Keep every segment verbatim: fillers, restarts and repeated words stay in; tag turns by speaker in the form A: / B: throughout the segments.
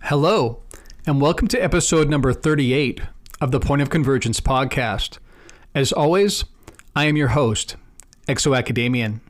A: Hello, and welcome to episode number thirty-eight of the Point of Convergence podcast. As always, I am your host, Exo-Academian.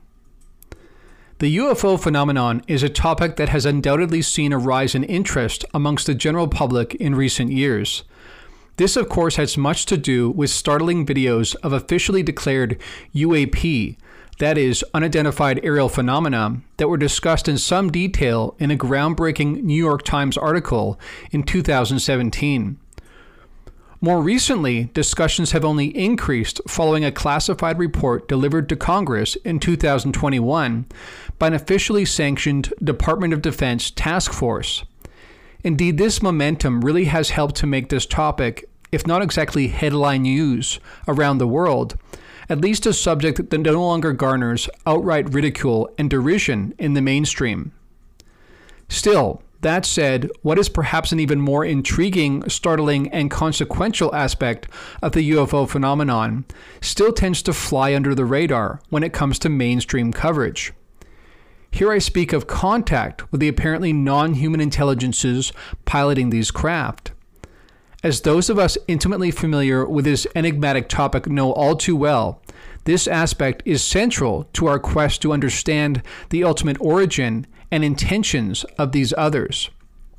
A: The U F O phenomenon is a topic that has undoubtedly seen a rise in interest amongst the general public in recent years. This, of course, has much to do with startling videos of officially declared U A P, that is, unidentified aerial phenomena, that were discussed in some detail in a groundbreaking New York Times article in two thousand seventeen. More recently, discussions have only increased following a classified report delivered to Congress in two thousand twenty-one by an officially sanctioned Department of Defense task force. Indeed, this momentum really has helped to make this topic, if not exactly headline news around the world, at least a subject that no longer garners outright ridicule and derision in the mainstream. Still, that said, what is perhaps an even more intriguing, startling, and consequential aspect of the U F O phenomenon still tends to fly under the radar when it comes to mainstream coverage. Here I speak of contact with the apparently non-human intelligences piloting these craft. As those of us intimately familiar with this enigmatic topic know all too well, this aspect is central to our quest to understand the ultimate origin and intentions of these others.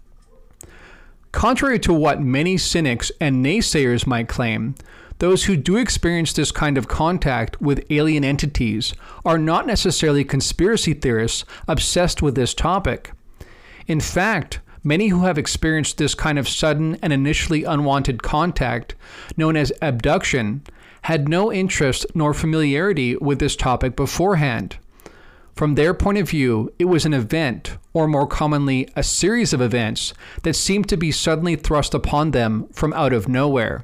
A: Contrary to what many cynics and naysayers might claim, those who do experience this kind of contact with alien entities are not necessarily conspiracy theorists obsessed with this topic. In fact, many who have experienced this kind of sudden and initially unwanted contact, known as abduction, had no interest nor familiarity with this topic beforehand. From their point of view, it was an event, or more commonly, a series of events, that seemed to be suddenly thrust upon them from out of nowhere.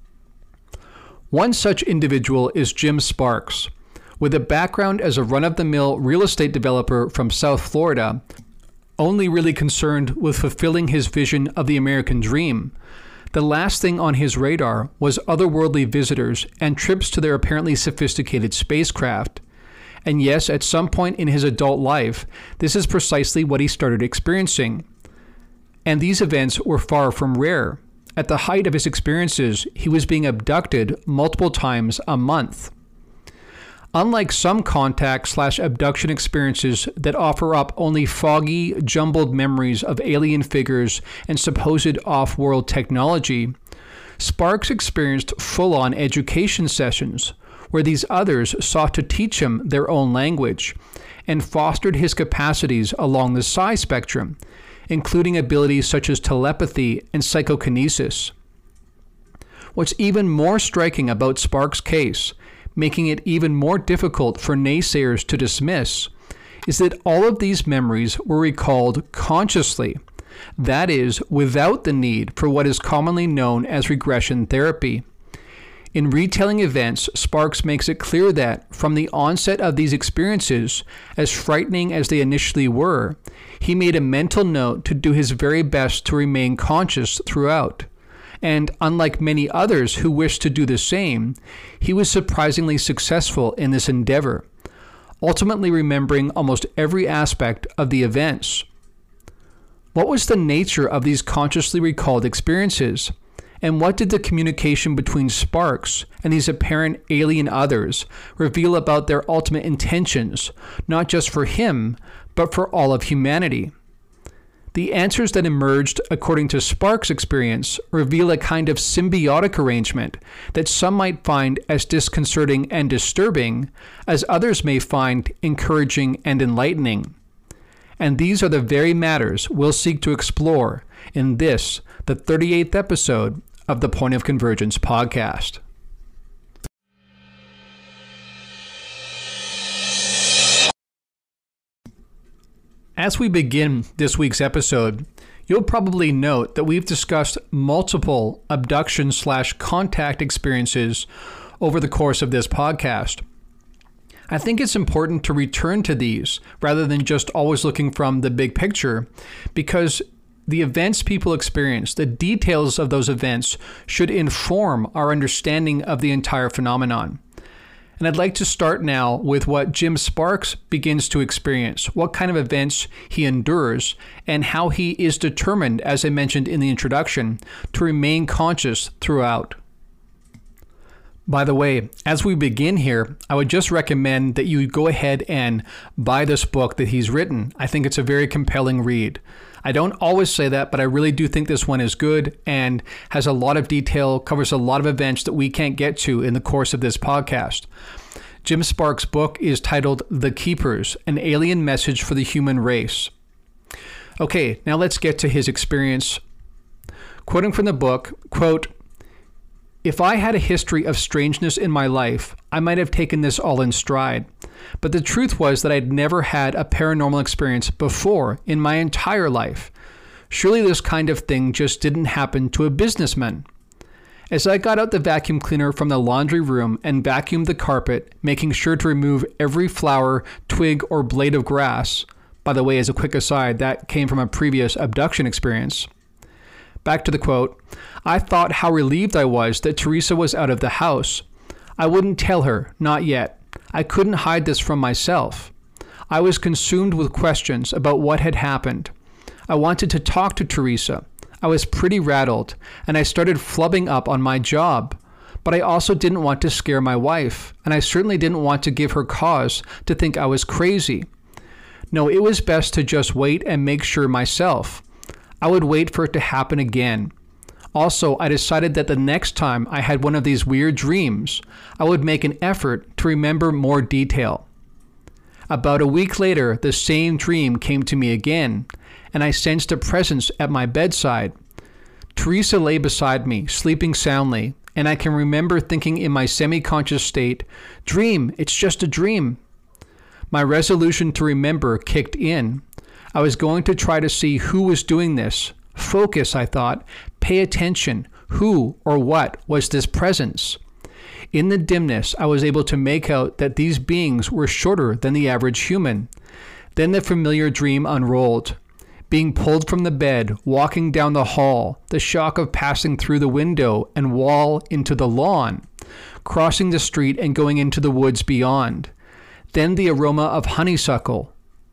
A: One such individual is Jim Sparks. With a background as a run-of-the-mill real estate developer from South Florida, only really concerned with fulfilling his vision of the American dream, the last thing on his radar was otherworldly visitors and trips to their apparently sophisticated spacecraft. And yes, at some point in his adult life, this is precisely what he started experiencing. And these events were far from rare. At the height of his experiences, he was being abducted multiple times a month. Unlike some contact slash abduction experiences that offer up only foggy, jumbled memories of alien figures and supposed off-world technology, Sparks experienced full-on education sessions where these others sought to teach him their own language and fostered his capacities along the psi spectrum, including abilities such as telepathy and psychokinesis. What's even more striking about Sparks' case, making it even more difficult for naysayers to dismiss, is that all of these memories were recalled consciously, that is, without the need for what is commonly known as regression therapy. In retelling events, Sparks makes it clear that, from the onset of these experiences, as frightening as they initially were, he made a mental note to do his very best to remain conscious throughout. And unlike many others who wished to do the same, he was surprisingly successful in this endeavor, ultimately remembering almost every aspect of the events. What was the nature of these consciously recalled experiences? And what did the communication between Sparks and these apparent alien others reveal about their ultimate intentions, not just for him, but for all of humanity? The answers that emerged, according to Sparks' experience, reveal a kind of symbiotic arrangement that some might find as disconcerting and disturbing, as others may find encouraging and enlightening. And these are the very matters we'll seek to explore in this, the thirty-eighth episode of the Point of Convergence podcast. As we begin this week's episode, you'll probably note that we've discussed multiple abduction slash contact experiences over the course of this podcast. I think it's important to return to these rather than just always looking from the big picture, because the events people experience, the details of those events, should inform our understanding of the entire phenomenon. And I'd like to start now with what Jim Sparks begins to experience, what kind of events he endures, and how he is determined, as I mentioned in the introduction, to remain conscious throughout. By the way, as we begin here, I would just recommend that you go ahead and buy this book that he's written. I think it's a very compelling read. I don't always say that, but I really do think this one is good and has a lot of detail, covers a lot of events that we can't get to in the course of this podcast. Jim Sparks' book is titled The Keepers, an Alien Message for the Human Race. Okay, now let's get to his experience. Quoting from the book, quote, "If I had a history of strangeness in my life, I might have taken this all in stride. But the truth was that I'd never had a paranormal experience before in my entire life. Surely this kind of thing just didn't happen to a businessman. As I got out the vacuum cleaner from the laundry room and vacuumed the carpet, making sure to remove every flower, twig, or blade of grass," by the way, as a quick aside, that came from a previous abduction experience. Back to the quote, "I thought how relieved I was that Teresa was out of the house. I wouldn't tell her, not yet. I couldn't hide this from myself. I was consumed with questions about what had happened. I wanted to talk to Teresa. I was pretty rattled, and I started flubbing up on my job. But I also didn't want to scare my wife, and I certainly didn't want to give her cause to think I was crazy. No, it was best to just wait and make sure myself. I would wait for it to happen again. Also, I decided that the next time I had one of these weird dreams, I would make an effort to remember more detail. About a week later, the same dream came to me again, and I sensed a presence at my bedside. Teresa lay beside me, sleeping soundly, and I can remember thinking in my semi-conscious state, 'Dream, it's just a dream.' My resolution to remember kicked in. I was going to try to see who was doing this. Focus, I thought. Pay attention. Who or what was this presence? In the dimness, I was able to make out that these beings were shorter than the average human. Then the familiar dream unrolled. Being pulled from the bed, walking down the hall, the shock of passing through the window and wall into the lawn, crossing the street and going into the woods beyond. Then the aroma of honeysuckle.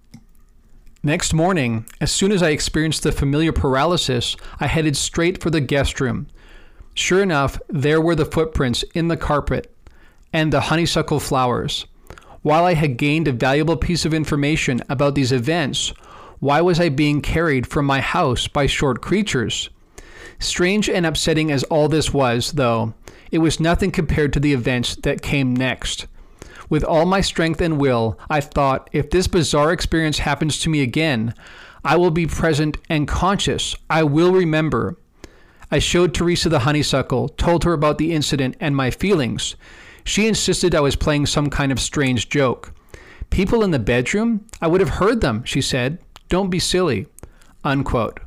A: Next morning, as soon as I experienced the familiar paralysis, I headed straight for the guest room. Sure enough, there were the footprints in the carpet and the honeysuckle flowers. While I had gained a valuable piece of information about these events, why was I being carried from my house by short creatures? Strange and upsetting as all this was, though, it was nothing compared to the events that came next. With all my strength and will, I thought, if this bizarre experience happens to me again, I will be present and conscious. I will remember. I showed Teresa the honeysuckle, told her about the incident and my feelings. She insisted I was playing some kind of strange joke. People in the bedroom? I would have heard them, she said. Don't be silly. Unquote.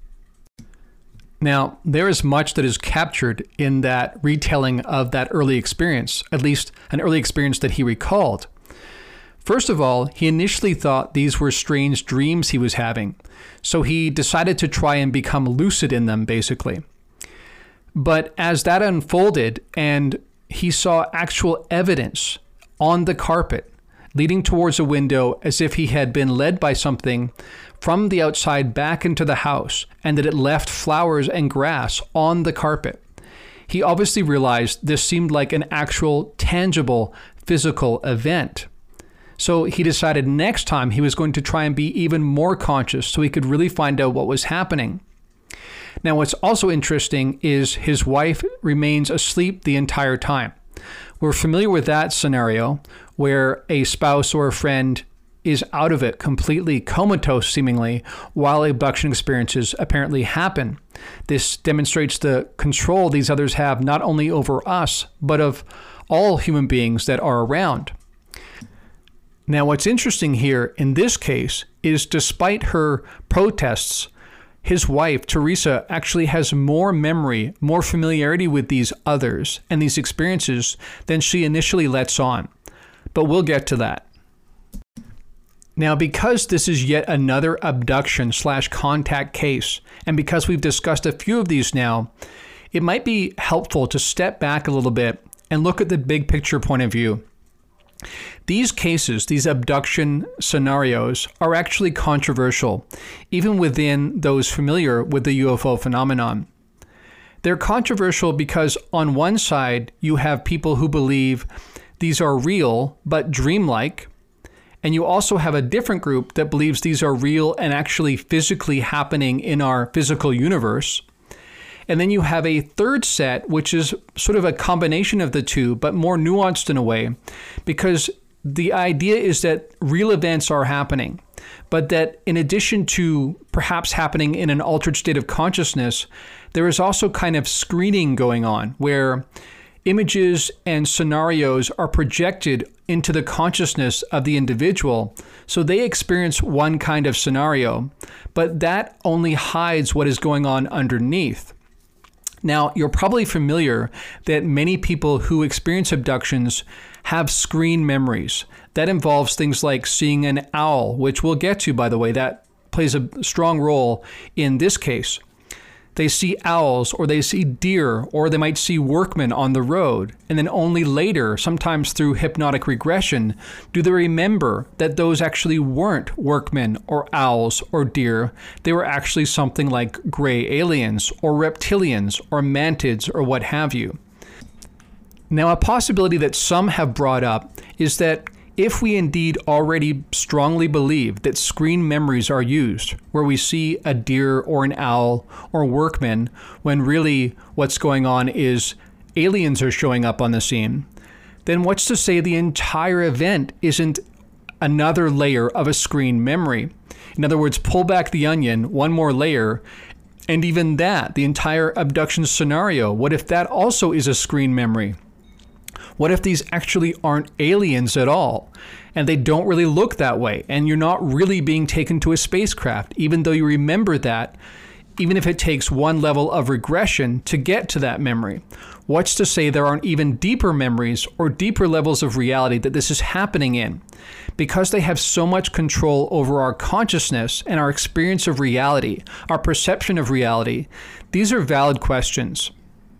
A: Now, there is much that is captured in that retelling of that early experience, at least an early experience that he recalled. First of all, he initially thought these were strange dreams he was having, so he decided to try and become lucid in them, basically. But as that unfolded and he saw actual evidence on the carpet leading towards a window as if he had been led by something from the outside back into the house, and that it left flowers and grass on the carpet. He obviously realized this seemed like an actual, tangible, physical event. So he decided next time he was going to try and be even more conscious so he could really find out what was happening. Now, what's also interesting is his wife remains asleep the entire time. We're familiar with that scenario where a spouse or a friend is out of it, completely comatose seemingly, while abduction experiences apparently happen. This demonstrates the control these others have not only over us, but of all human beings that are around. Now, what's interesting here in this case is despite her protests, his wife, Teresa, actually has more memory, more familiarity with these others and these experiences than she initially lets on. But we'll get to that. Now, because this is yet another abduction slash contact case, and because we've discussed a few of these now, it might be helpful to step back a little bit and look at the big picture point of view. These cases, these abduction scenarios, are actually controversial, even within those familiar with the U F O phenomenon. They're controversial because on one side, you have people who believe these are real but dreamlike, and you also have a different group that believes these are real and actually physically happening in our physical universe. And then you have a third set, which is sort of a combination of the two, but more nuanced in a way, because the idea is that real events are happening, but that in addition to perhaps happening in an altered state of consciousness, there is also kind of screening going on where images and scenarios are projected into the consciousness of the individual. So they experience one kind of scenario, but that only hides what is going on underneath. Now, you're probably familiar that many people who experience abductions have screen memories. That involves things like seeing an owl, which we'll get to, by the way. That plays a strong role in this case. They see owls, or they see deer, or they might see workmen on the road. And then only later, sometimes through hypnotic regression, do they remember that those actually weren't workmen or owls or deer. They were actually something like gray aliens or reptilians or mantids or what have you. Now, a possibility that some have brought up is that if we indeed already strongly believe that screen memories are used, where we see a deer or an owl or workmen, when really what's going on is aliens are showing up on the scene, then what's to say the entire event isn't another layer of a screen memory? In other words, pull back the onion one more layer, and even that, the entire abduction scenario, what if that also is a screen memory? What if these actually aren't aliens at all, and they don't really look that way, and you're not really being taken to a spacecraft, even though you remember that, even if it takes one level of regression to get to that memory? What's to say there aren't even deeper memories or deeper levels of reality that this is happening in? Because they have so much control over our consciousness and our experience of reality, our perception of reality, these are valid questions.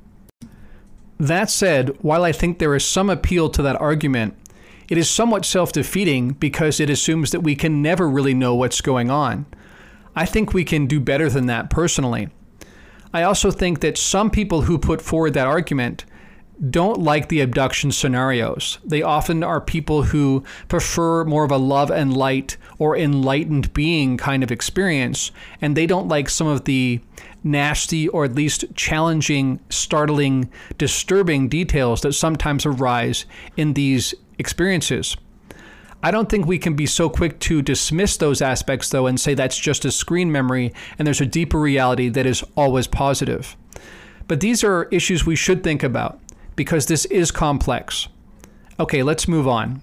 A: That said, while I think there is some appeal to that argument, it is somewhat self-defeating because it assumes that we can never really know what's going on. I think we can do better than that personally. I also think that some people who put forward that argument don't like the abduction scenarios. They often are people who prefer more of a love and light or enlightened being kind of experience, and they don't like some of the nasty or at least challenging, startling, disturbing details that sometimes arise in these experiences. I don't think we can be so quick to dismiss those aspects, though, and say that's just a screen memory and there's a deeper reality that is always positive. But these are issues we should think about because this is complex. Okay, let's move on.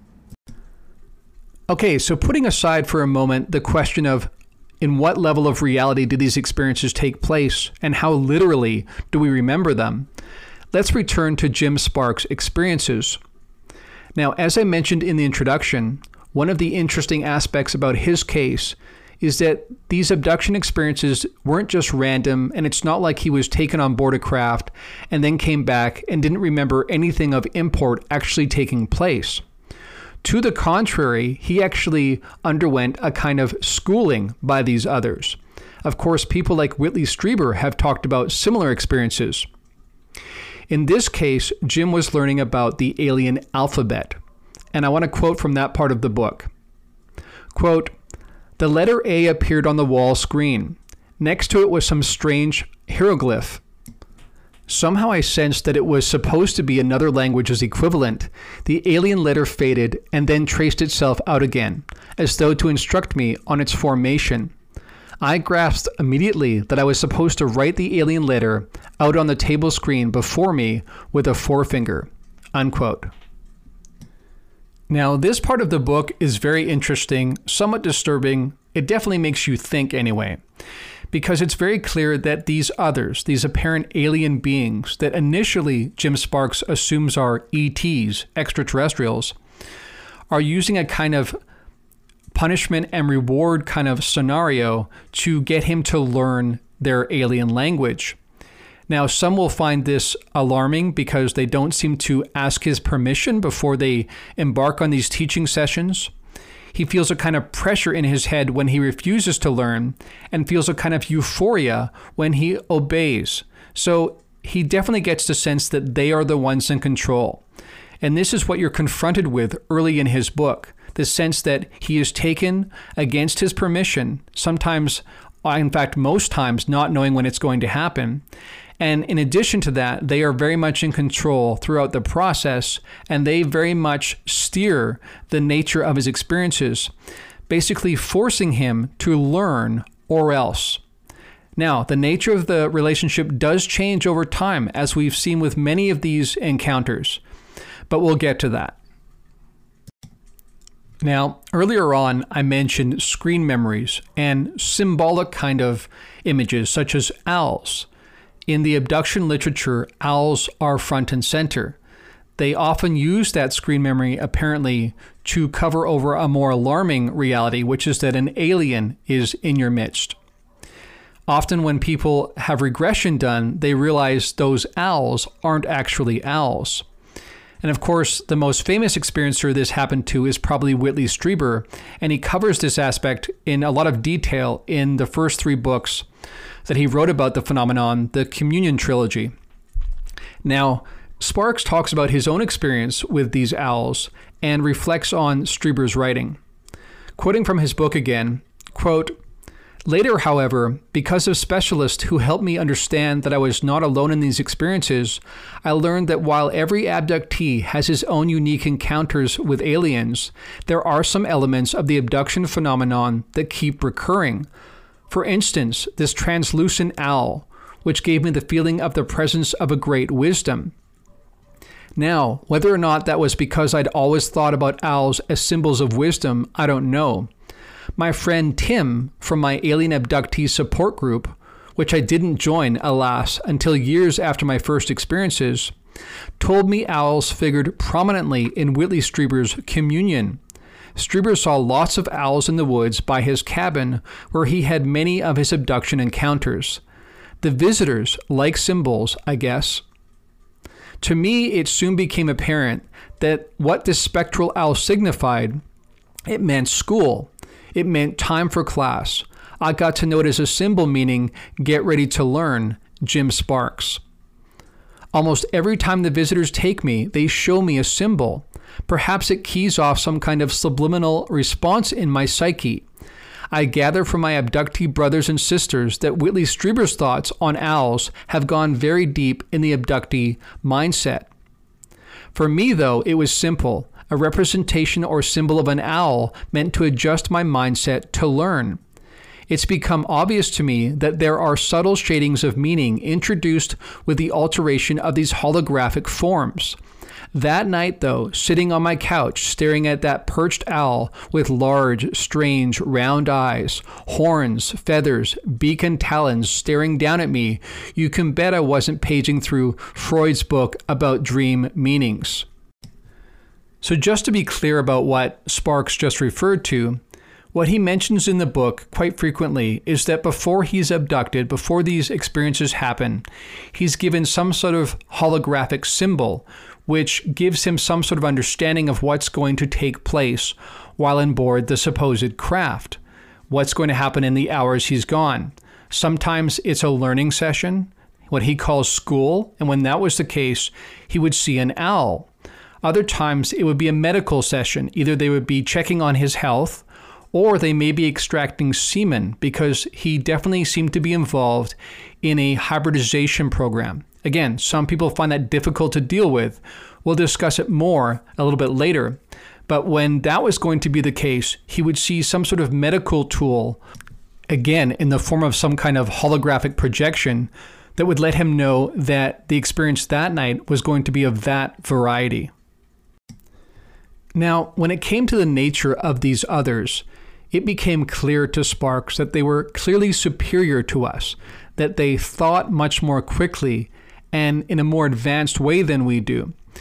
A: Okay, so putting aside for a moment the question of in what level of reality do these experiences take place and how literally do we remember them, let's return to Jim Sparks' experiences. Now, as I mentioned in the introduction, one of the interesting aspects about his case is that these abduction experiences weren't just random, and it's not like he was taken on board a craft and then came back and didn't remember anything of import actually taking place. To the contrary, he actually underwent a kind of schooling by these others. Of course, people like Whitley Strieber have talked about similar experiences. In this case, Jim was learning about the alien alphabet, and I want to quote from that part of the book. Quote, "The letter A appeared on the wall screen. Next to it was some strange hieroglyph. Somehow I sensed that it was supposed to be another language's equivalent. The alien letter faded and then traced itself out again, as though to instruct me on its formation. I grasped immediately that I was supposed to write the alien letter out on the table screen before me with a forefinger." Unquote. Now, this part of the book is very interesting, somewhat disturbing. It definitely makes you think anyway, because it's very clear that these others, these apparent alien beings that initially Jim Sparks assumes are E Ts, extraterrestrials, are using a kind of punishment and reward kind of scenario to get him to learn their alien language. Now, some will find this alarming because they don't seem to ask his permission before they embark on these teaching sessions. He feels a kind of pressure in his head when he refuses to learn and feels a kind of euphoria when he obeys. So he definitely gets the sense that they are the ones in control. And this is what you're confronted with early in his book, the sense that he is taken against his permission, sometimes, in fact, most times, not knowing when it's going to happen. And in addition to that, they are very much in control throughout the process, and they very much steer the nature of his experiences, basically forcing him to learn or else. Now, the nature of the relationship does change over time, as we've seen with many of these encounters, but we'll get to that. Now, earlier on, I mentioned screen memories and symbolic kind of images, such as owls. In the abduction literature, owls are front and center. They often use that screen memory, apparently, to cover over a more alarming reality, which is that an alien is in your midst. Often when people have regression done, they realize those owls aren't actually owls. And of course, the most famous experiencer this happened to is probably Whitley Strieber, and he covers this aspect in a lot of detail in the first three books that he wrote about the phenomenon, the Communion Trilogy. Now, Sparks talks about his own experience with these owls and reflects on Strieber's writing. Quoting from his book again, quote, "Later, however, because of specialists who helped me understand that I was not alone in these experiences, I learned that while every abductee has his own unique encounters with aliens, there are some elements of the abduction phenomenon that keep recurring. For instance, this translucent owl, which gave me the feeling of the presence of a great wisdom. Now, whether or not that was because I'd always thought about owls as symbols of wisdom, I don't know. My friend Tim from my alien abductee support group, which I didn't join, alas, until years after my first experiences, told me owls figured prominently in Whitley Strieber's Communion. Strieber saw lots of owls in the woods by his cabin where he had many of his abduction encounters. The visitors like symbols, I guess. To me, it soon became apparent that what this spectral owl signified, it meant school. It meant time for class. I got to know it as a symbol meaning, get ready to learn, Jim Sparks. Almost every time the visitors take me, they show me a symbol. Perhaps it keys off some kind of subliminal response in my psyche. I gather from my abductee brothers and sisters that Whitley Strieber's thoughts on owls have gone very deep in the abductee mindset. For me, though, it was simple. A representation or symbol of an owl meant to adjust my mindset to learn. It's become obvious to me that there are subtle shadings of meaning introduced with the alteration of these holographic forms. That night, though, sitting on my couch, staring at that perched owl with large, strange, round eyes, horns, feathers, beak and talons staring down at me, you can bet I wasn't paging through Freud's book about dream meanings. So just to be clear about what Sparks just referred to, what he mentions in the book quite frequently is that before he's abducted, before these experiences happen, he's given some sort of holographic symbol, which gives him some sort of understanding of what's going to take place while on board the supposed craft, what's going to happen in the hours he's gone. Sometimes it's a learning session, what he calls school, and when that was the case, he would see an owl. Other times it would be a medical session. Either they would be checking on his health, or they may be extracting semen, because he definitely seemed to be involved in a hybridization program. Again, some people find that difficult to deal with. We'll discuss it more a little bit later. But when that was going to be the case, he would see some sort of medical tool, again, in the form of some kind of holographic projection, that would let him know that the experience that night was going to be of that variety. Now, when it came to the nature of these others, it became clear to Sparks that they were clearly superior to us, that they thought much more quickly and in a more advanced way than we do.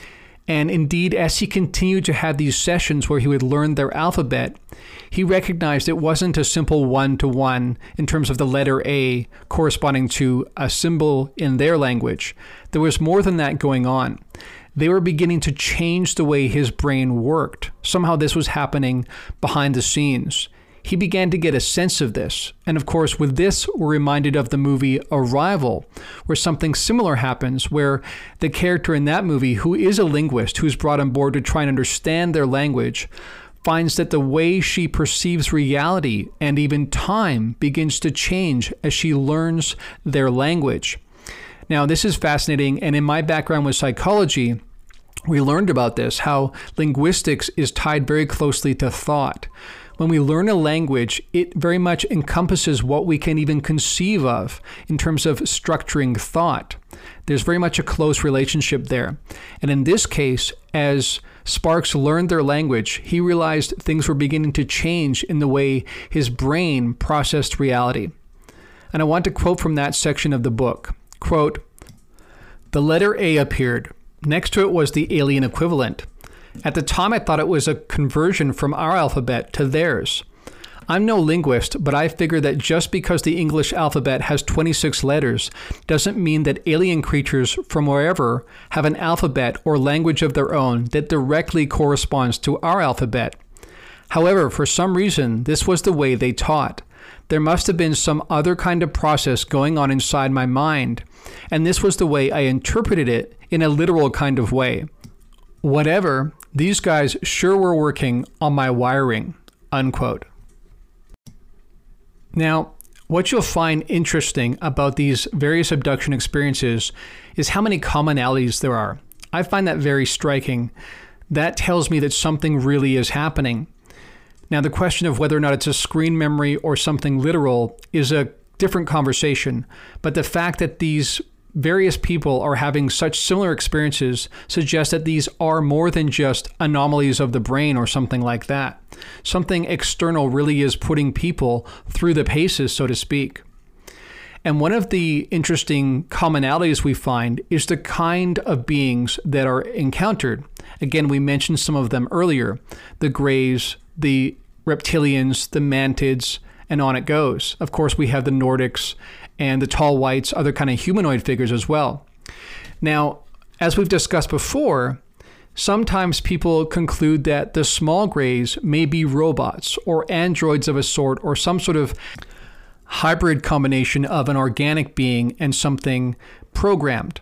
A: And indeed, as he continued to have these sessions where he would learn their alphabet, he recognized it wasn't a simple one-to-one in terms of the letter A corresponding to a symbol in their language. There was more than that going on. They were beginning to change the way his brain worked. Somehow this was happening behind the scenes. He began to get a sense of this. And of course, with this, we're reminded of the movie Arrival, where something similar happens, where the character in that movie, who is a linguist, who's brought on board to try and understand their language, finds that the way she perceives reality and even time begins to change as she learns their language. Now, this is fascinating, and in my background with psychology, we learned about this, how linguistics is tied very closely to thought. When we learn a language, it very much encompasses what we can even conceive of in terms of structuring thought. There's very much a close relationship there. And in this case, as Sparks learned their language, he realized things were beginning to change in the way his brain processed reality. And I want to quote from that section of the book. Quote, "The letter A appeared. Next to it was the alien equivalent. At the time, I thought it was a conversion from our alphabet to theirs. I'm no linguist, but I figure that just because the English alphabet has twenty-six letters doesn't mean that alien creatures from wherever have an alphabet or language of their own that directly corresponds to our alphabet. However, for some reason, this was the way they taught. There must have been some other kind of process going on inside my mind, and this was the way I interpreted it in a literal kind of way. Whatever, these guys sure were working on my wiring," unquote. Now, what you'll find interesting about these various abduction experiences is how many commonalities there are. I find that very striking. That tells me that something really is happening. Now, the question of whether or not it's a screen memory or something literal is a different conversation, but the fact that these various people are having such similar experiences suggests that these are more than just anomalies of the brain or something like that. Something external really is putting people through the paces, so to speak. And one of the interesting commonalities we find is the kind of beings that are encountered. Again, we mentioned some of them earlier, the Greys, the reptilians, the mantids, and on it goes. Of course, we have the Nordics and the tall whites, other kind of humanoid figures as well. Now, as we've discussed before, sometimes people conclude that the small Greys may be robots or androids of a sort, or some sort of hybrid combination of an organic being and something programmed.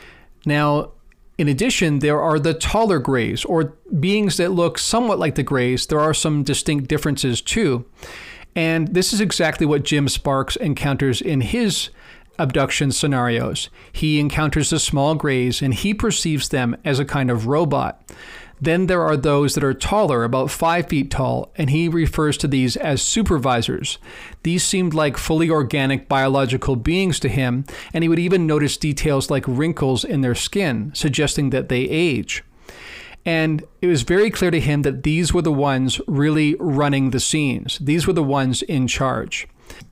A: Now, in addition, there are the taller Greys, or beings that look somewhat like the Greys. There are some distinct differences too. And this is exactly what Jim Sparks encounters in his abduction scenarios. He encounters the small Greys and he perceives them as a kind of robot. Then there are those that are taller, about five feet tall, and he refers to these as supervisors. These seemed like fully organic biological beings to him, and he would even notice details like wrinkles in their skin, suggesting that they age. And it was very clear to him that these were the ones really running the scenes. These were the ones in charge.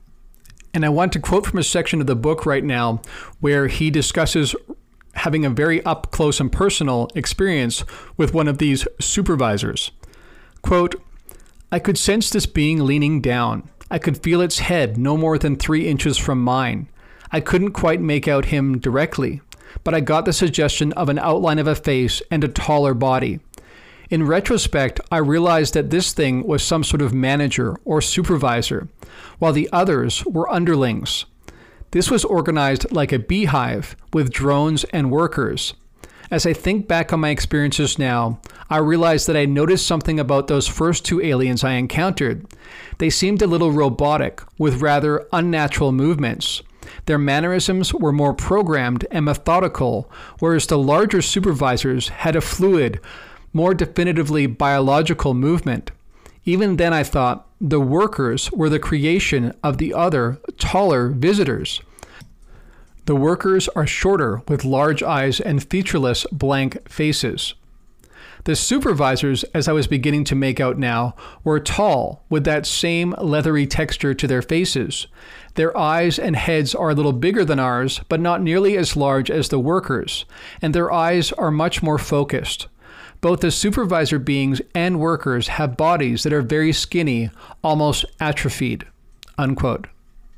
A: And I want to quote from a section of the book right now where he discusses having a very up close and personal experience with one of these supervisors. Quote, "I could sense this being leaning down. I could feel its head no more than three inches from mine. I couldn't quite make out him directly, but I got the suggestion of an outline of a face and a taller body. In retrospect, I realized that this thing was some sort of manager or supervisor, while the others were underlings. This was organized like a beehive with drones and workers. As I think back on my experiences now, I realize that I noticed something about those first two aliens I encountered. They seemed a little robotic, with rather unnatural movements. Their mannerisms were more programmed and methodical, whereas the larger supervisors had a fluid, more definitively biological movement. Even then I thought the workers were the creation of the other, taller visitors. The workers are shorter with large eyes and featureless blank faces. The supervisors, as I was beginning to make out now, were tall with that same leathery texture to their faces. Their eyes and heads are a little bigger than ours, but not nearly as large as the workers, and their eyes are much more focused. Both the supervisor beings and workers have bodies that are very skinny, almost atrophied, unquote.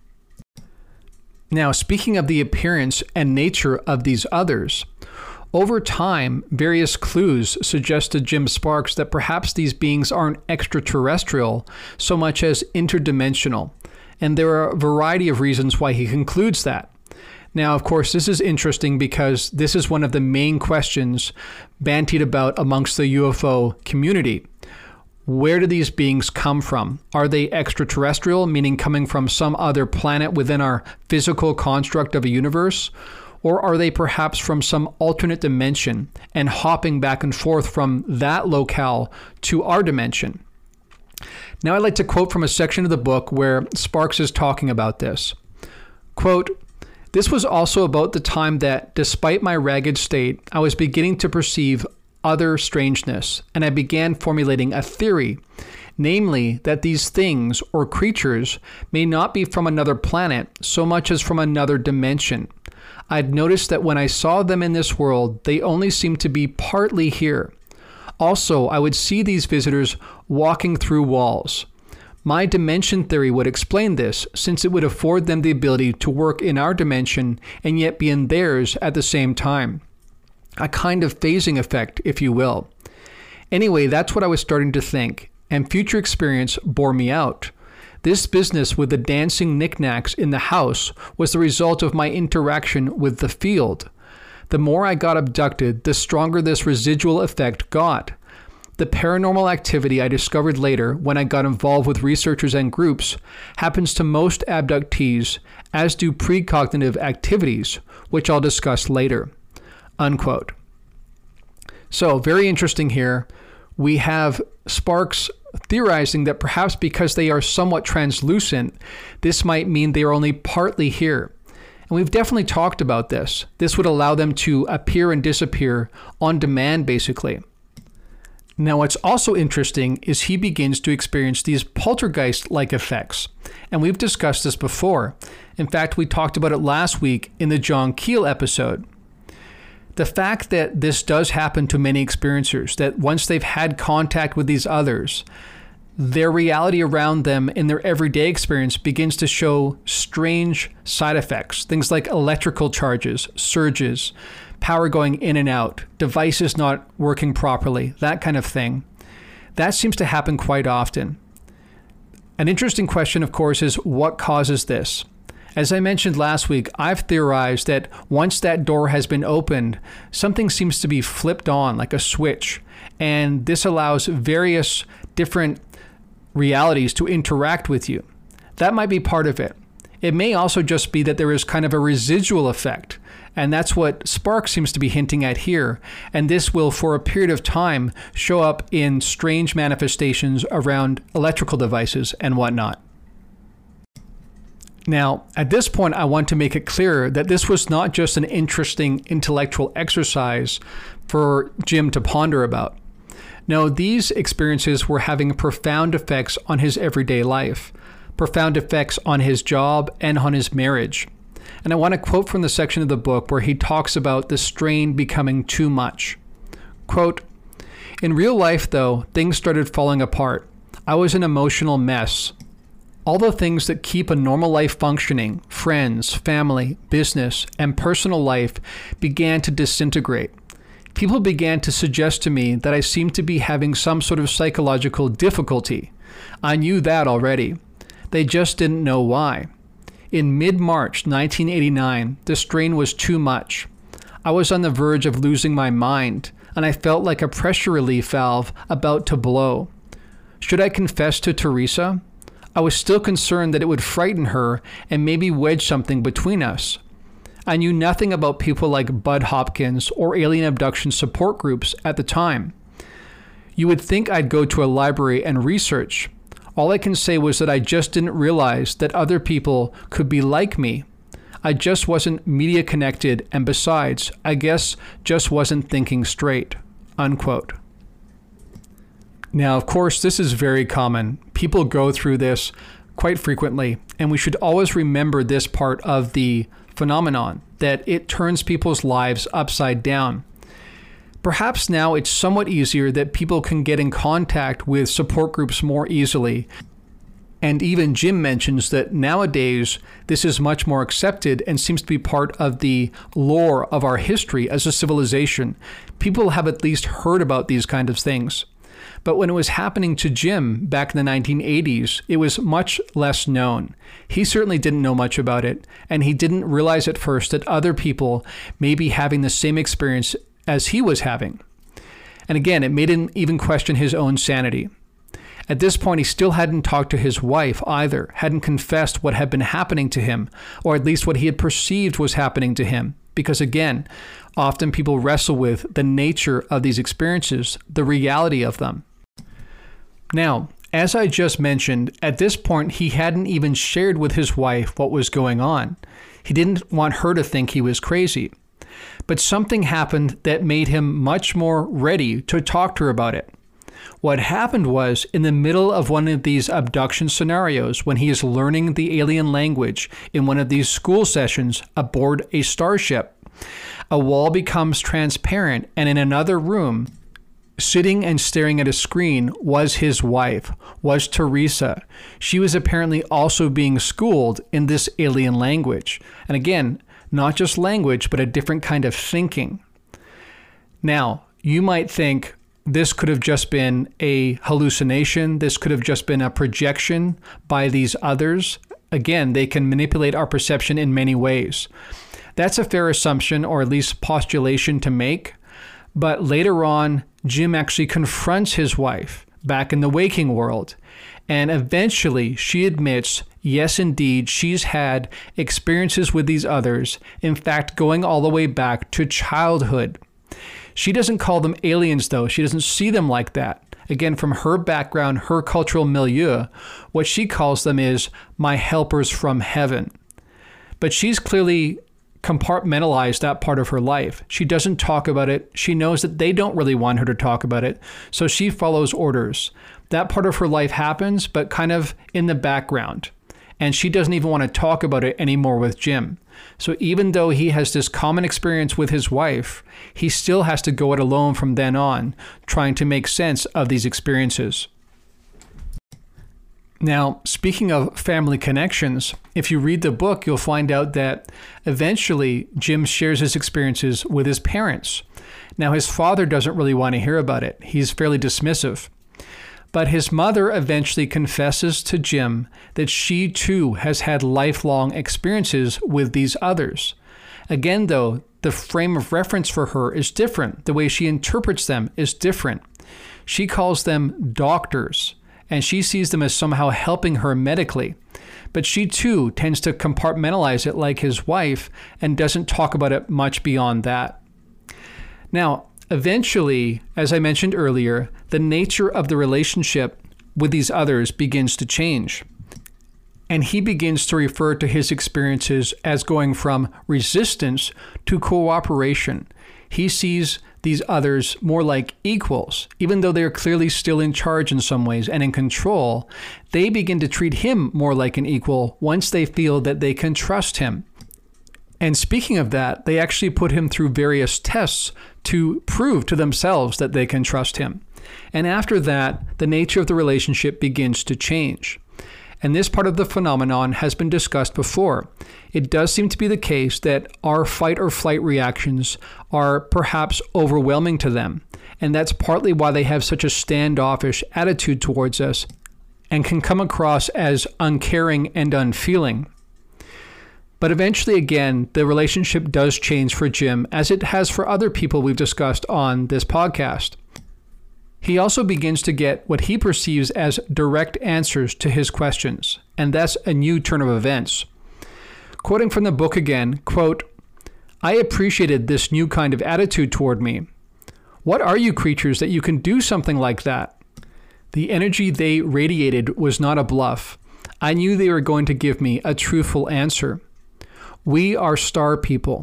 A: Now, speaking of the appearance and nature of these others, over time, various clues suggest to Jim Sparks that perhaps these beings aren't extraterrestrial so much as interdimensional, and there are a variety of reasons why he concludes that. Now, of course, this is interesting because this is one of the main questions bandied about amongst the U F O community. Where do these beings come from? Are they extraterrestrial, meaning coming from some other planet within our physical construct of a universe? Or are they perhaps from some alternate dimension and hopping back and forth from that locale to our dimension? Now, I'd like to quote from a section of the book where Sparks is talking about this. Quote, "This was also about the time that, despite my ragged state, I was beginning to perceive other strangeness, and I began formulating a theory, namely that these things or creatures may not be from another planet so much as from another dimension. I'd noticed that when I saw them in this world, they only seemed to be partly here. Also, I would see these visitors walking through walls. My dimension theory would explain this, since it would afford them the ability to work in our dimension and yet be in theirs at the same time. A kind of phasing effect, if you will. Anyway, that's what I was starting to think, and future experience bore me out. This business with the dancing knickknacks in the house was the result of my interaction with the field. The more I got abducted, the stronger this residual effect got. The paranormal activity I discovered later when I got involved with researchers and groups happens to most abductees, as do precognitive activities, which I'll discuss later." Unquote. So, very interesting here. We have Sparks theorizing that perhaps because they are somewhat translucent, this might mean they are only partly here. And we've definitely talked about this. This would allow them to appear and disappear on demand, basically. Now, what's also interesting is he begins to experience these poltergeist-like effects. And we've discussed this before. In fact, we talked about it last week in the John Keel episode. The fact that this does happen to many experiencers, that once they've had contact with these others, their reality around them in their everyday experience begins to show strange side effects. Things like electrical charges, surges, power going in and out, devices not working properly, that kind of thing. That seems to happen quite often. An interesting question, of course, is what causes this? As I mentioned last week, I've theorized that once that door has been opened, something seems to be flipped on like a switch, and this allows various different realities to interact with you. That might be part of it. It may also just be that there is kind of a residual effect, and that's what Sparks seems to be hinting at here, and this will, for a period of time, show up in strange manifestations around electrical devices and whatnot. Now, at this point, I want to make it clear that this was not just an interesting intellectual exercise for Jim to ponder about. No, these experiences were having profound effects on his everyday life, profound effects on his job and on his marriage. And I want to quote from the section of the book where he talks about the strain becoming too much. Quote, "In real life, though, things started falling apart. I was an emotional mess. All the things that keep a normal life functioning, friends, family, business, and personal life, began to disintegrate. People began to suggest to me that I seemed to be having some sort of psychological difficulty. I knew that already. They just didn't know why. In mid-March nineteen eighty-nine, the strain was too much. I was on the verge of losing my mind, and I felt like a pressure relief valve about to blow. Should I confess to Teresa? I was still concerned that it would frighten her and maybe wedge something between us. I knew nothing about people like Bud Hopkins or alien abduction support groups at the time. You would think I'd go to a library and research. All I can say was that I just didn't realize that other people could be like me. I just wasn't media connected, and besides, I guess just wasn't thinking straight." Unquote. Now, of course, this is very common. People go through this quite frequently, and we should always remember this part of the phenomenon, that it turns people's lives upside down. Perhaps now it's somewhat easier that people can get in contact with support groups more easily. And even Jim mentions that nowadays this is much more accepted and seems to be part of the lore of our history as a civilization. People have at least heard about these kind of things. But when it was happening to Jim back in the nineteen eighties, it was much less known. He certainly didn't know much about it, and he didn't realize at first that other people may be having the same experience as he was having. And again, it made him even question his own sanity. At this point, he still hadn't talked to his wife either, hadn't confessed what had been happening to him, or at least what he had perceived was happening to him. Because again, often people wrestle with the nature of these experiences, the reality of them. Now, as I just mentioned, at this point, he hadn't even shared with his wife what was going on. He didn't want her to think he was crazy. But something happened that made him much more ready to talk to her about it. What happened was, in the middle of one of these abduction scenarios, when he is learning the alien language in one of these school sessions aboard a starship, a wall becomes transparent, and in another room, sitting and staring at a screen, was his wife, was Teresa. She was apparently also being schooled in this alien language. And again, not just language, but a different kind of thinking. Now, you might think this could have just been a hallucination. This could have just been a projection by these others. Again, they can manipulate our perception in many ways. That's a fair assumption, or at least postulation to make. But later on, Jim actually confronts his wife back in the waking world. And eventually she admits, yes, indeed, she's had experiences with these others, in fact, going all the way back to childhood. She doesn't call them aliens, though. She doesn't see them like that. Again, from her background, her cultural milieu, what she calls them is my helpers from heaven. But she's clearly compartmentalized that part of her life. She doesn't talk about it. She knows that they don't really want her to talk about it, so she follows orders. That part of her life happens, but kind of in the background. And she doesn't even want to talk about it anymore with Jim. So even though he has this common experience with his wife, he still has to go it alone from then on, trying to make sense of these experiences. Now, speaking of family connections, if you read the book, you'll find out that eventually Jim shares his experiences with his parents. Now, his father doesn't really want to hear about it. He's fairly dismissive. But his mother eventually confesses to Jim that she too has had lifelong experiences with these others. Again, though, the frame of reference for her is different. The way she interprets them is different. She calls them doctors, and she sees them as somehow helping her medically. But she too tends to compartmentalize it like his wife and doesn't talk about it much beyond that. Now, eventually, as I mentioned earlier, the nature of the relationship with these others begins to change. And he begins to refer to his experiences as going from resistance to cooperation. He sees these others more like equals. Even though they're clearly still in charge in some ways and in control, they begin to treat him more like an equal once they feel that they can trust him. And speaking of that, they actually put him through various tests to prove to themselves that they can trust him. And after that, the nature of the relationship begins to change. And this part of the phenomenon has been discussed before. It does seem to be the case that our fight or flight reactions are perhaps overwhelming to them. And that's partly why they have such a standoffish attitude towards us and can come across as uncaring and unfeeling. But eventually, again, the relationship does change for Jim, as it has for other people we've discussed on this podcast. He also begins to get what he perceives as direct answers to his questions, and that's a new turn of events. Quoting from the book again, quote, "I appreciated this new kind of attitude toward me. What are you creatures that you can do something like that? The energy they radiated was not a bluff. I knew they were going to give me a truthful answer. We are star people."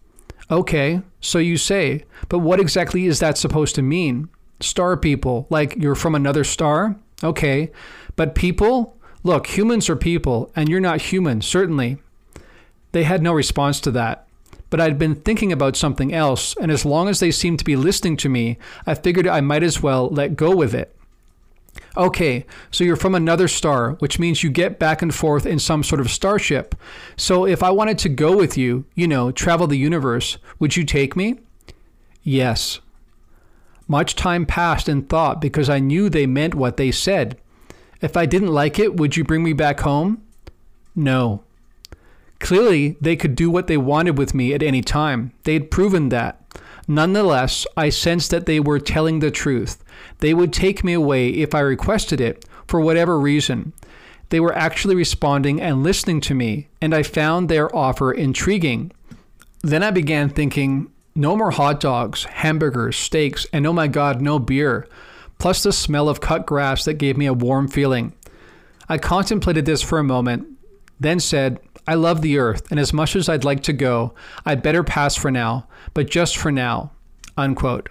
A: Okay, so you say, but what exactly is that supposed to mean? Star people, like you're from another star? Okay, but people? Look, humans are people, and you're not human, certainly. They had no response to that. but I'd been thinking about something else, and as long as they seemed to be listening to me, I figured I might as well let go with it. Okay, so you're from another star, which means you get back and forth in some sort of starship. So if I wanted to go with you, you know, travel the universe, would you take me? Yes. Much time passed in thought because I knew they meant what they said. If I didn't like it, would you bring me back home? No. Clearly, they could do what they wanted with me at any time. They'd proven that. Nonetheless, I sensed that they were telling the truth. They would take me away if I requested it, for whatever reason. They were actually responding and listening to me, and I found their offer intriguing. Then I began thinking, no more hot dogs, hamburgers, steaks, and oh my God, no beer, plus the smell of cut grass that gave me a warm feeling. I contemplated this for a moment, then said, I love the earth, and as much as I'd like to go, I'd better pass for now, but just for now, unquote.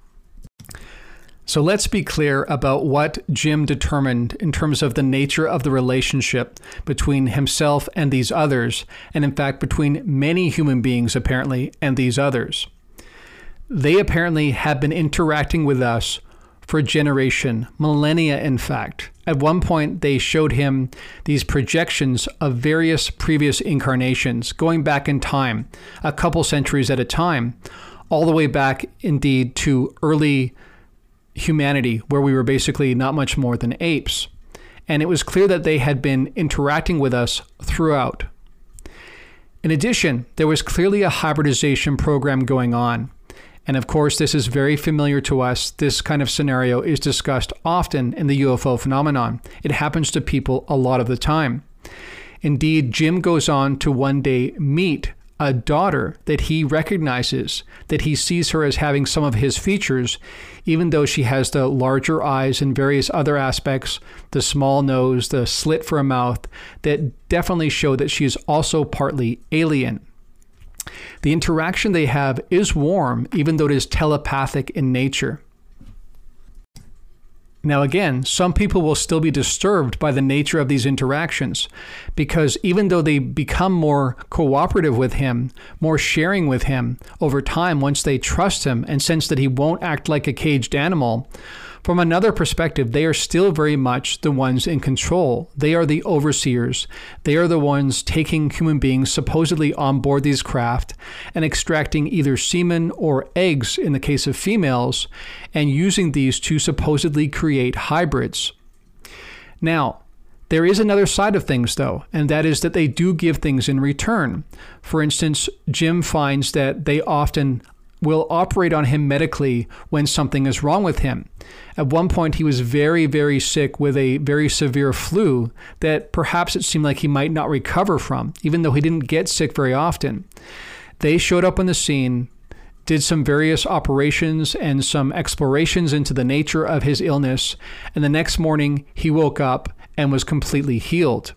A: So let's be clear about what Jim determined in terms of the nature of the relationship between himself and these others, and in fact between many human beings apparently and these others. They apparently have been interacting with us for a generation, millennia in fact. At one point, they showed him these projections of various previous incarnations, going back in time, a couple centuries at a time, all the way back indeed to early humanity, where we were basically not much more than apes. And it was clear that they had been interacting with us throughout. In addition, there was clearly a hybridization program going on. And of course, this is very familiar to us. This kind of scenario is discussed often in the U F O phenomenon. It happens to people a lot of the time. Indeed, Jim goes on to one day meet a daughter that he recognizes, that he sees her as having some of his features, even though she has the larger eyes and various other aspects, the small nose, the slit for a mouth, that definitely show that she is also partly alien. The interaction they have is warm, even though it is telepathic in nature. Now again, some people will still be disturbed by the nature of these interactions, because even though they become more cooperative with him, more sharing with him over time once they trust him and sense that he won't act like a caged animal, from another perspective, they are still very much the ones in control. They are the overseers. They are the ones taking human beings supposedly on board these craft and extracting either semen or eggs in the case of females, and using these to supposedly create hybrids. Now, there is another side of things, though, and that is that they do give things in return. For instance, Jim finds that they often will operate on him medically when something is wrong with him. At one point, he was very, very sick with a very severe flu that perhaps it seemed like he might not recover from, even though he didn't get sick very often. They showed up on the scene, did some various operations and some explorations into the nature of his illness, and the next morning he woke up and was completely healed.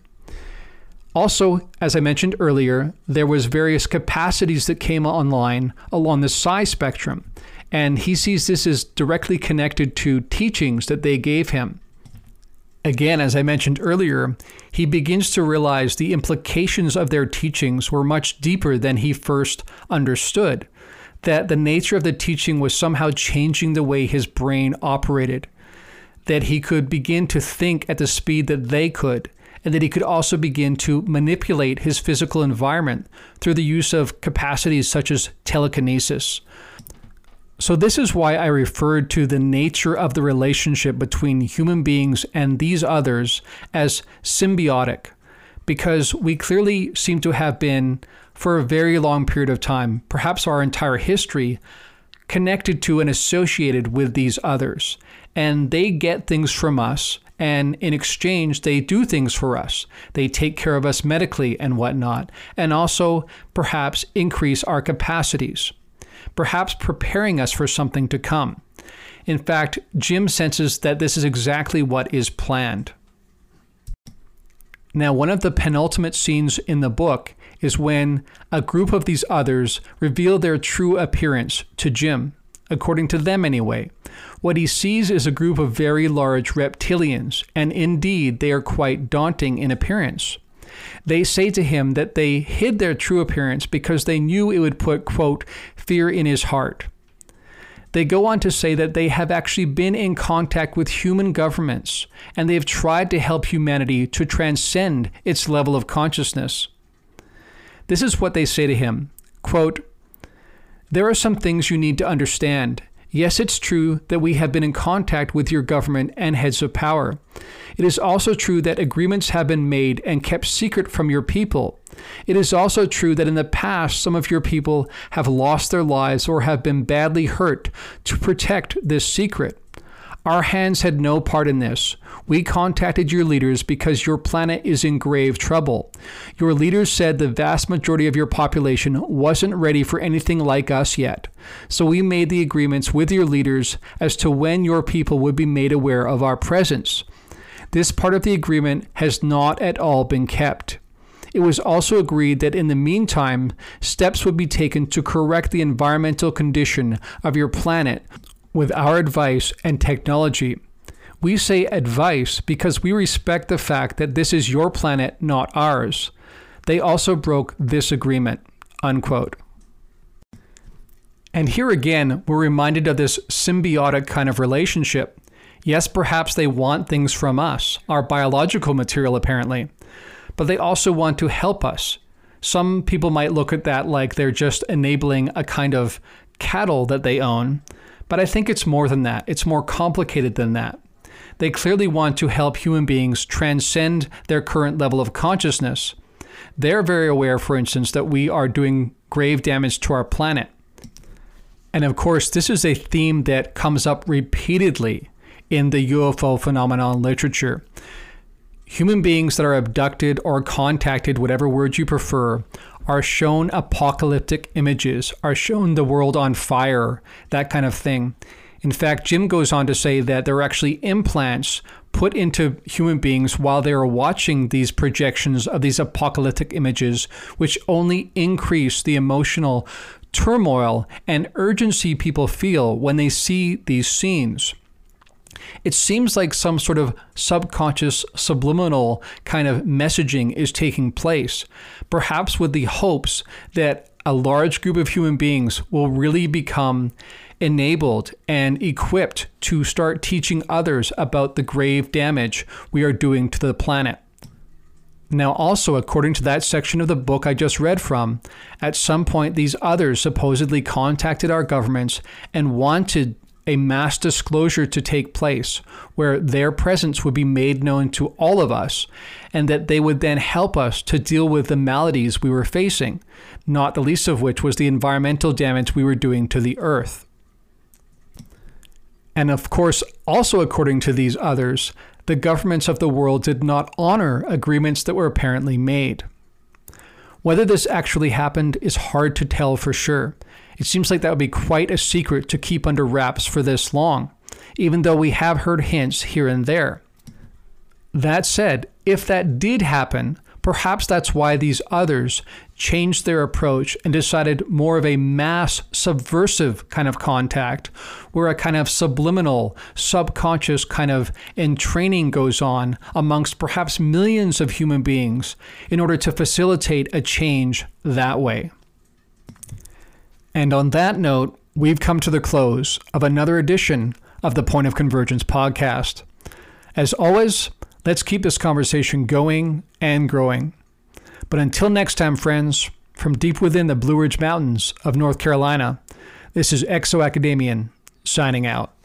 A: Also, as I mentioned earlier, there was various capacities that came online along the psi spectrum, and he sees this as directly connected to teachings that they gave him. Again, as I mentioned earlier, he begins to realize the implications of their teachings were much deeper than he first understood, that the nature of the teaching was somehow changing the way his brain operated, that he could begin to think at the speed that they could, and that he could also begin to manipulate his physical environment through the use of capacities such as telekinesis. So this is why I referred to the nature of the relationship between human beings and these others as symbiotic, because we clearly seem to have been, for a very long period of time, perhaps our entire history, connected to and associated with these others. And they get things from us, and in exchange, they do things for us. They take care of us medically and whatnot, and also perhaps increase our capacities, perhaps preparing us for something to come. In fact, Jim senses that this is exactly what is planned. Now, one of the penultimate scenes in the book is when a group of these others reveal their true appearance to Jim, according to them anyway. What he sees is a group of very large reptilians, and indeed they are quite daunting in appearance. They say to him that they hid their true appearance because they knew it would put, quote, fear in his heart. They go on to say that they have actually been in contact with human governments, and they have tried to help humanity to transcend its level of consciousness. This is what they say to him, quote, there are some things you need to understand. Yes, it's true that we have been in contact with your government and heads of power. It is also true that agreements have been made and kept secret from your people. It is also true that in the past, some of your people have lost their lives or have been badly hurt to protect this secret. Our hands had no part in this. We contacted your leaders because your planet is in grave trouble. Your leaders said the vast majority of your population wasn't ready for anything like us yet. So we made the agreements with your leaders as to when your people would be made aware of our presence. This part of the agreement has not at all been kept. It was also agreed that in the meantime, steps would be taken to correct the environmental condition of your planet with our advice and technology. We say advice because we respect the fact that this is your planet, not ours. They also broke this agreement, unquote. And here again, we're reminded of this symbiotic kind of relationship. Yes, perhaps they want things from us, our biological material apparently, but they also want to help us. Some people might look at that like they're just enabling a kind of cattle that they own, but I think it's more than that. It's more complicated than that. They clearly want to help human beings transcend their current level of consciousness. They're very aware, for instance, that we are doing grave damage to our planet. And of course, this is a theme that comes up repeatedly in the U F O phenomenon literature. Human beings that are abducted or contacted, whatever word you prefer, are shown apocalyptic images, are shown the world on fire, that kind of thing. In fact, Jim goes on to say that there are actually implants put into human beings while they are watching these projections of these apocalyptic images, which only increase the emotional turmoil and urgency people feel when they see these scenes. It seems like some sort of subconscious, subliminal kind of messaging is taking place, perhaps with the hopes that a large group of human beings will really become enabled and equipped to start teaching others about the grave damage we are doing to the planet. Now, also, according to that section of the book I just read from, at some point these others supposedly contacted our governments and wanted a mass disclosure to take place where their presence would be made known to all of us, and that they would then help us to deal with the maladies we were facing, not the least of which was the environmental damage we were doing to the earth. And of course, also according to these others, the governments of the world did not honor agreements that were apparently made. Whether this actually happened is hard to tell for sure. It seems like that would be quite a secret to keep under wraps for this long, even though we have heard hints here and there. That said, if that did happen, perhaps that's why these others changed their approach and decided more of a mass subversive kind of contact, where a kind of subliminal, subconscious kind of entraining goes on amongst perhaps millions of human beings in order to facilitate a change that way. And on that note, we've come to the close of another edition of the Point of Convergence podcast. As always, let's keep this conversation going and growing. But until next time, friends, from deep within the Blue Ridge Mountains of North Carolina, this is Exo Academian signing out.